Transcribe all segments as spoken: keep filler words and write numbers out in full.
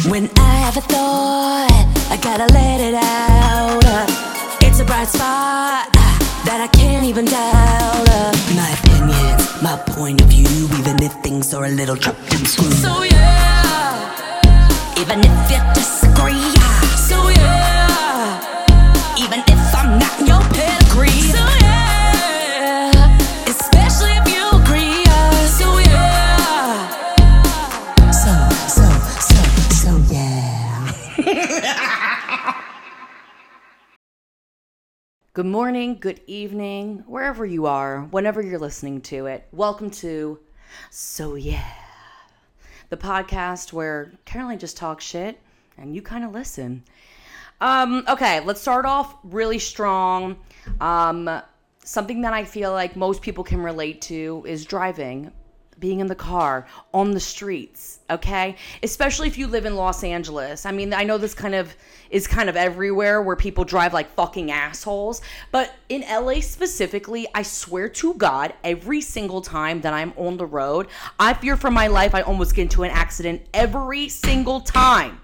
When I have a thought, I gotta let it out. uh, It's a bright spot uh, that I can't even doubt. uh, My opinions, my point of view, even if things are a little chopped and screwed. So yeah, even if you disagree. uh, So yeah, even if I'm not in your pedigree. So yeah, especially if you agree. uh, So yeah, so, so, so, so yeah. Good morning, good evening, wherever you are, whenever you're listening to it. Welcome to So Yeah, the podcast where Caroline just talks shit and you kind of listen. Um, okay, let's start off really strong. Um, something that I feel like most people can relate to is driving, being in the car, on the streets, okay? Especially if you live in Los Angeles. I mean, I know this kind of is kind of everywhere where people drive like fucking assholes. But in L A specifically, I swear to God, every single time that I'm on the road, I fear for my life. I almost get into an accident every single time.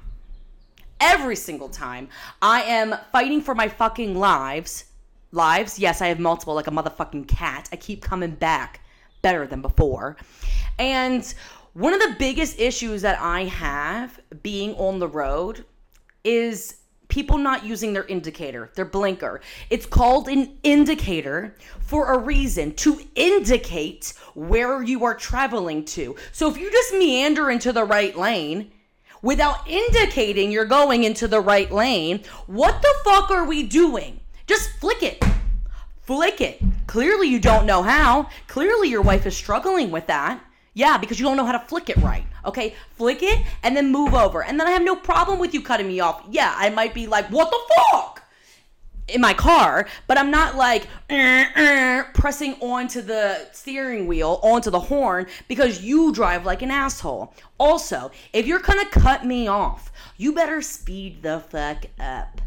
Every single time. I am fighting for my fucking lives. Lives? Yes, I have multiple, like a motherfucking cat. I keep coming back better than before. And one of the biggest issues that I have being on the road is people not using their indicator, their blinker. It's called an indicator for a reason, to indicate where you are traveling to. So if you just meander into the right lane without indicating you're going into the right lane, what the fuck are we doing? Just flick it. Flick it. Clearly you don't know how. Clearly your wife is struggling with that. Yeah, because you don't know how to flick it right. Okay, flick it and then move over. And then I have no problem with you cutting me off. Yeah, I might be like, what the fuck? In my car, but I'm not like uh, uh, pressing onto the steering wheel, onto the horn, because you drive like an asshole. Also, if you're gonna cut me off, you better speed the fuck up.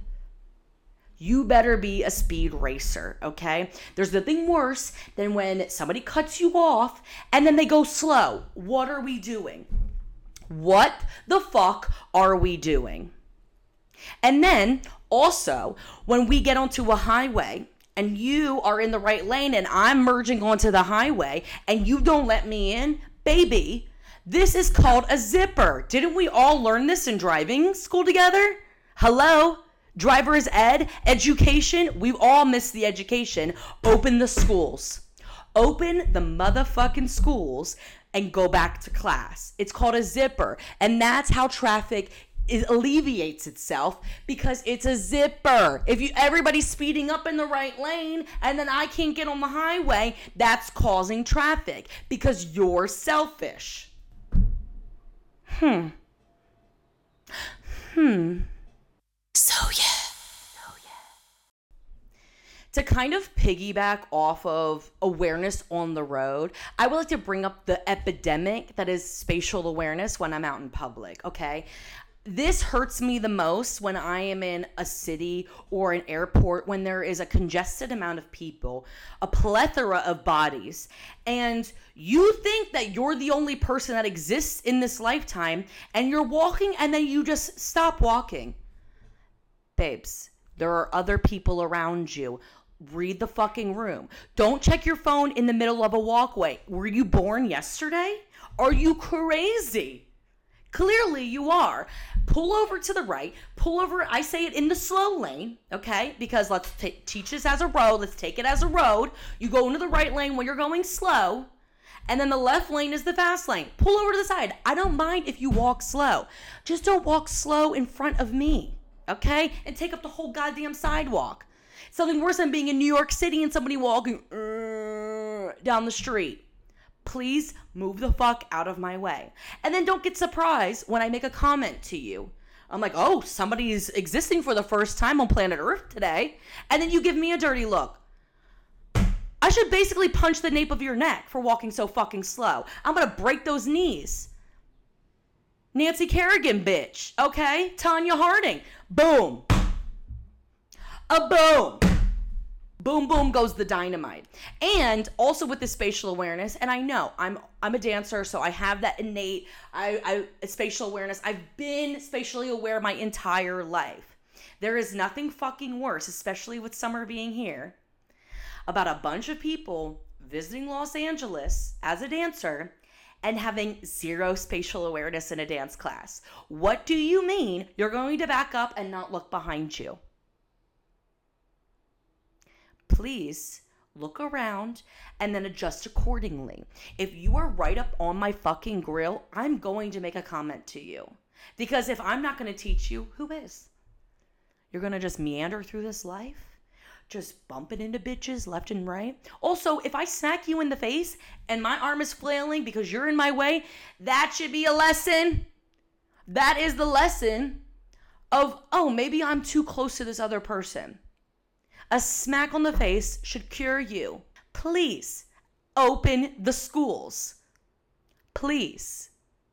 You better be a speed racer, okay? There's nothing worse than when somebody cuts you off and then they go slow. What are we doing? What the fuck are we doing? And then also, when we get onto a highway and you are in the right lane and I'm merging onto the highway and you don't let me in, baby, this is called a zipper. Didn't we all learn this in driving school together? Hello? Driver's ed, education, we've all missed the education. Open the schools. Open the motherfucking schools and go back to class. It's called a zipper. And that's how traffic it alleviates itself, because it's a zipper. If you everybody's speeding up in the right lane and then I can't get on the highway, that's causing traffic because you're selfish. Hmm. Hmm. So yeah. So yeah. To kind of piggyback off of awareness on the road, I would like to bring up the epidemic that is spatial awareness when I'm out in public, okay? This hurts me the most when I am in a city or an airport when there is a congested amount of people, a plethora of bodies, and you think that you're the only person that exists in this lifetime, and you're walking and then you just stop walking. Babes, there are other people around you. Read the fucking room. Don't check your phone in the middle of a walkway. Were you born yesterday? Are you crazy? Clearly you are. Pull over to the right. Pull over, I say it in the slow lane, okay? Because let's t- teach this as a road. Let's take it as a road. You go into the right lane when you're going slow, and then the left lane is the fast lane. Pull over to the side. I don't mind if you walk slow. Just don't walk slow in front of me, okay? And take up the whole goddamn sidewalk. Something worse than being in New York City and somebody walking uh, down the street. Please move the fuck out of my way. And then don't get surprised when I make a comment to you. I'm like, oh, somebody's existing for the first time on planet Earth today. And then you give me a dirty look. I should basically punch the nape of your neck for walking so fucking slow. I'm going to break those knees. Nancy Kerrigan, bitch. Okay? Tanya Harding. Boom. A boom. boom, boom goes the dynamite. And also with the spatial awareness, and I know I'm I'm a dancer, so I have that innate I, I spatial awareness. I've been spatially aware my entire life. There is nothing fucking worse, especially with summer being here, about a bunch of people visiting Los Angeles as a dancer and having zero spatial awareness in a dance class. What do you mean you're going to back up and not look behind you? Please look around and then adjust accordingly. If you are right up on my fucking grill, I'm going to make a comment to you. Because if I'm not going to teach you, who is? You're going to just meander through this life? Just bumping into bitches left and right. Also, if I smack you in the face and my arm is flailing because you're in my way, that should be a lesson. That is the lesson of, oh, maybe I'm too close to this other person. A smack on the face should cure you. Please open the schools. Please.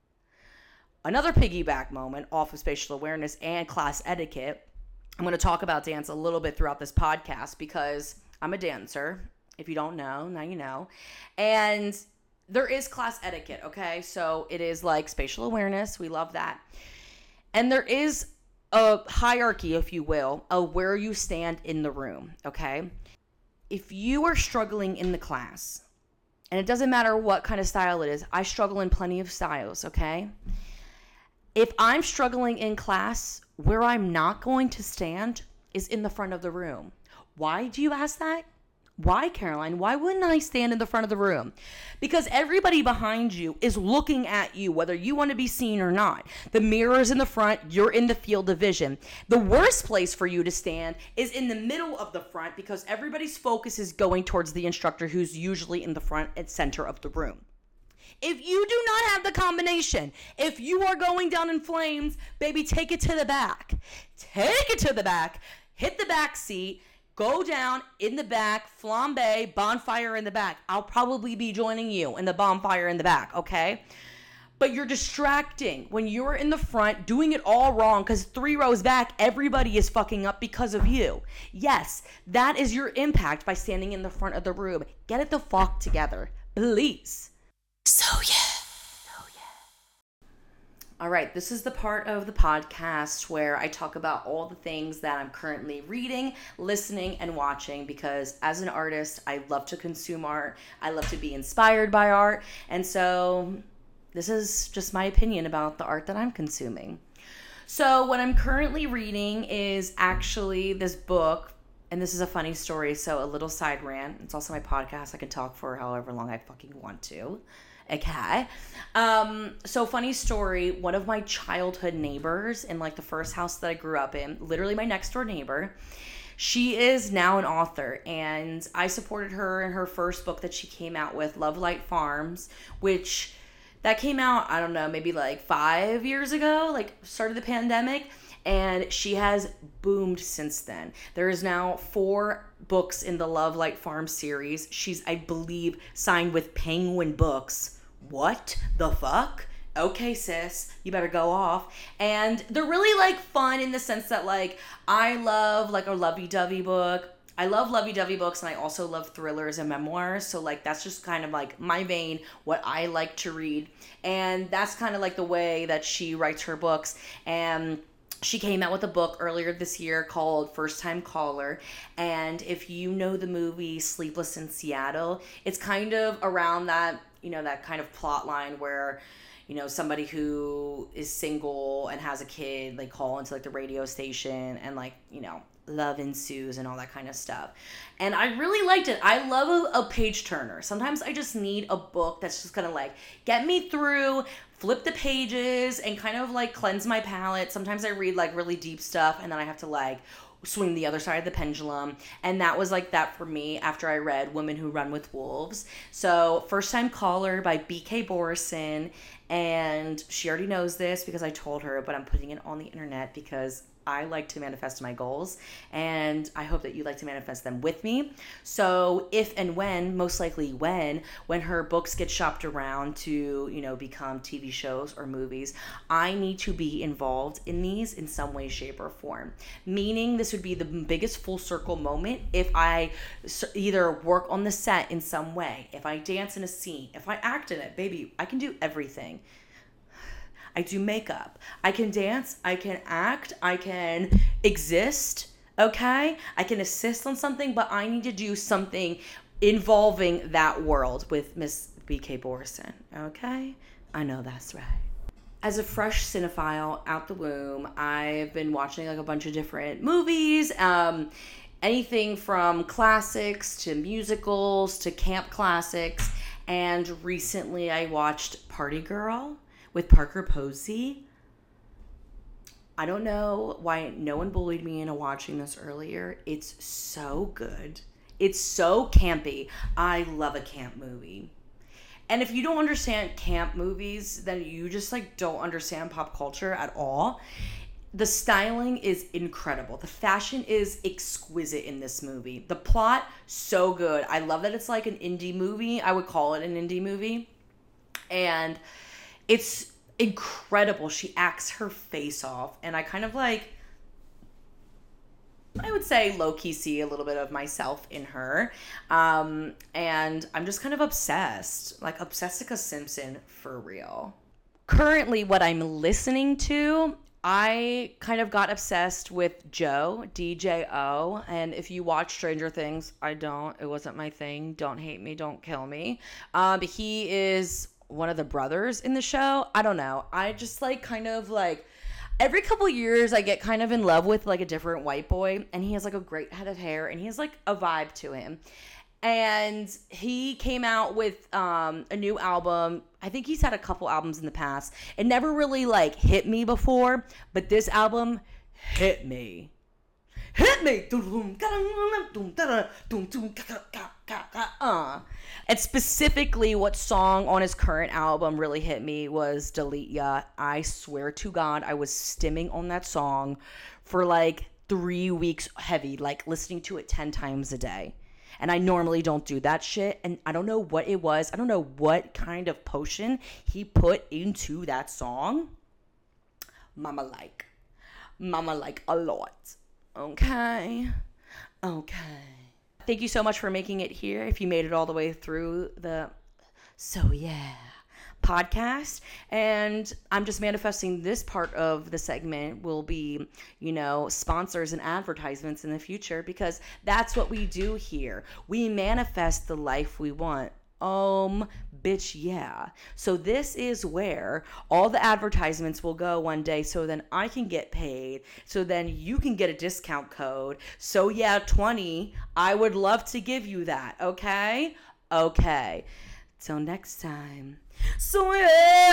Another piggyback moment off of spatial awareness and class etiquette. I'm going to talk about dance a little bit throughout this podcast because I'm a dancer. If you don't know, now you know. And there is class etiquette, okay? So it is like spatial awareness. We love that. And there is a hierarchy, if you will, of where you stand in the room, okay? If you are struggling in the class, and it doesn't matter what kind of style it is, I struggle in plenty of styles, okay? If I'm struggling in class, where I'm not going to stand is in the front of the room. Why do you ask that? Why, Caroline? Why wouldn't I stand in the front of the room? Because everybody behind you is looking at you, whether you want to be seen or not. The mirror is in the front. You're in the field of vision. The worst place for you to stand is in the middle of the front because everybody's focus is going towards the instructor who's usually in the front and center of the room. If you do not have the combination, if you are going down in flames, baby, take it to the back. Take it to the back. Hit the back seat. Go down in the back, flambe, bonfire in the back. I'll probably be joining you in the bonfire in the back, okay? But you're distracting when you're in the front doing it all wrong because three rows back, everybody is fucking up because of you. Yes, that is your impact by standing in the front of the room. Get it the fuck together, please. So yeah. So yeah. All right, this is the part of the podcast where I talk about all the things that I'm currently reading, listening, and watching because as an artist, I love to consume art. I love to be inspired by art. And so this is just my opinion about the art that I'm consuming. So what I'm currently reading is actually this book. And this is a funny story, so a little side rant. It's also my podcast. I can talk for however long I fucking want to. Okay. Um, so funny story, one of my childhood neighbors in like the first house that I grew up in, literally my next door neighbor, she is now an author and I supported her in her first book that she came out with, Love Light Farms, which that came out, I don't know, maybe like five years ago, like start of the pandemic. And she has boomed since then. There is now four books in the Love Light Farm series. She's, I believe, signed with Penguin Books. What the fuck? Okay, sis, you better go off. And they're really, like, fun in the sense that, like, I love, like, a lovey-dovey book. I love lovey-dovey books, and I also love thrillers and memoirs. So, like, that's just kind of, like, my vein, what I like to read. And that's kind of, like, the way that she writes her books. And she came out with a book earlier this year called First Time Caller. And if you know the movie Sleepless in Seattle, it's kind of around that, you know, that kind of plot line where, you know, somebody who is single and has a kid, like, call into, like, the radio station and, like, you know, love ensues and all that kind of stuff. And I really liked it. I love a, a page turner. Sometimes I just need a book that's just gonna, like, get me through, flip the pages, and kind of, like, cleanse my palate. Sometimes I read, like, really deep stuff, and then I have to, like, swing the other side of the pendulum. And that was, like, that for me after I read Women Who Run with Wolves. So, First Time Caller by B K Borison. And she already knows this because I told her, but I'm putting it on the internet because I like to manifest my goals, and I hope that you like to manifest them with me. So if and when, most likely when, when her books get shopped around to, you know, become T V shows or movies, I need to be involved in these in some way, shape, or form. Meaning this would be the biggest full circle moment if I either work on the set in some way, if I dance in a scene, if I act in it, baby, I can do everything. I do makeup. I can dance. I can act. I can exist. Okay? I can assist on something, but I need to do something involving that world with Miss B K Borson. Okay? I know that's right. As a fresh cinephile out the womb, I've been watching like a bunch of different movies. Um, anything from classics to musicals to camp classics. And recently I watched Party Girl with Parker Posey. I don't know why no one bullied me into watching this earlier. It's so good. It's so campy. I love a camp movie. And if you don't understand camp movies, then you just like don't understand pop culture at all. The styling is incredible. The fashion is exquisite in this movie. The plot, so good. I love that it's like an indie movie. I would call it an indie movie. And it's incredible. She acts her face off. And I kind of like, I would say low-key see a little bit of myself in her. Um, and I'm just kind of obsessed. Like Obsessica Simpson for real. Currently, what I'm listening to, I kind of got obsessed with Joe, D J O. And if you watch Stranger Things, I don't. It wasn't my thing. Don't hate me. Don't kill me. Um, he is one of the brothers in the show. I don't know. I just like kind of like every couple years I get kind of in love with like a different white boy, and he has like a great head of hair and he has like a vibe to him. And he came out with um, a new album. I think he's had a couple albums in the past. It never really like hit me before, but this album hit me. Hit me. Uh. And specifically what song on his current album really hit me was Delete Ya. I swear to God, I was stimming on that song for like three weeks heavy, like listening to it ten times a day. And I normally don't do that shit. And I don't know what it was. I don't know what kind of potion he put into that song. Mama like. Mama like a lot. Okay. Okay. Thank you so much for making it here. If you made it all the way through the So Yeah podcast. And I'm just manifesting this part of the segment will be, you know, sponsors and advertisements in the future, because that's what we do here. We manifest the life we want. Um, bitch, yeah. So this is where all the advertisements will go one day, so then I can get paid, so then you can get a discount code. So yeah, twenty, I would love to give you that, okay? Okay. Till next time. So yeah.